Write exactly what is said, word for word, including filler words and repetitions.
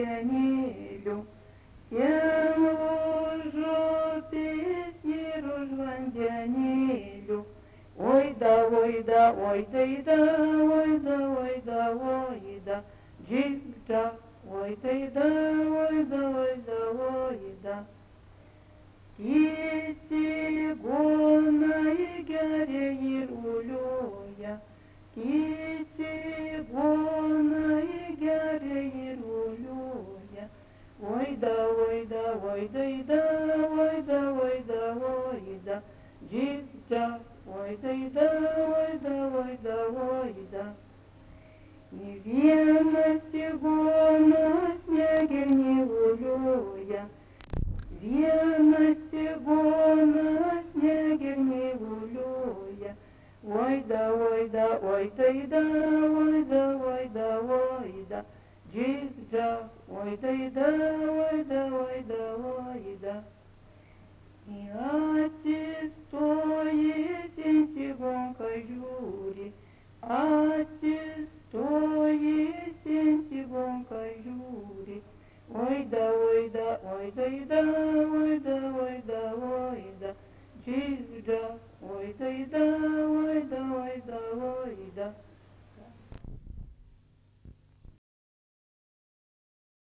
vandenėliu. Tiem užupis ir už vandenėliu. Oi da, oi da, oi da, da, oi da, oi da, oi da, džigda, oi da, da, oi da, oi da, oi da. Kiti gonai geriai ruliuoja, kiti gonai geriai ruliuoja. Oi da, oi da, oi da, da, oi da, oi da, oi da, džigda, oi da, da, oi da, oi da, oi da. Nė vienas cigonas negerni ruliuoja, vienas cigonas negerni ruliuoja. Oi da, oi da, oi da, da, oi da, oi da, oi da, džigda, oi da, da, oi da, oi da, oi da. Atsistojęs ant cigonką žiūri, atsistojęs ant cigonką žiūri. Oi da, oi da, oi da, da, oi da, oi da, oi da, džigda, oi da, da.